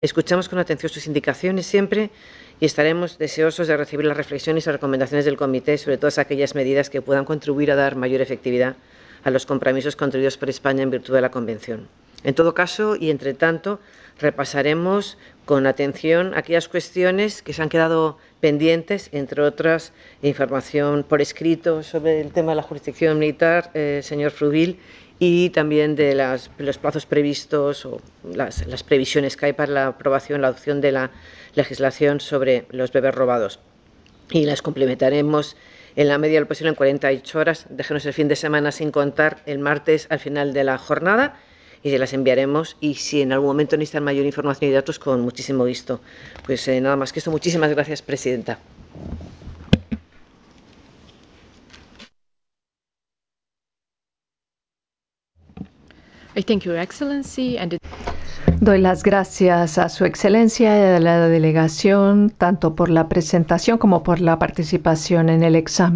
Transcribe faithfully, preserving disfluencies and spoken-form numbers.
Escuchamos con atención sus indicaciones siempre y estaremos deseosos de recibir las reflexiones y recomendaciones del Comité sobre todas aquellas medidas que puedan contribuir a dar mayor efectividad a los compromisos contraídos por España en virtud de la Convención. En todo caso, y entre tanto, repasaremos con atención aquellas cuestiones que se han quedado pendientes, entre otras, información por escrito sobre el tema de la jurisdicción militar, eh, señor Frubil, y también de las, los plazos previstos o las, las previsiones que hay para la aprobación, la adopción de la legislación sobre los bebés robados. Y las complementaremos en la medida de lo posible en cuarenta y ocho horas. Déjenos el fin de semana sin contar el martes al final de la jornada y se las enviaremos. Y si en algún momento necesitan mayor información y datos, con muchísimo gusto. Pues eh, nada más que esto. Muchísimas gracias, presidenta. I thank Your Excellency and it... Doy las gracias a Su Excelencia y a la delegación, tanto por la presentación como por la participación en el examen.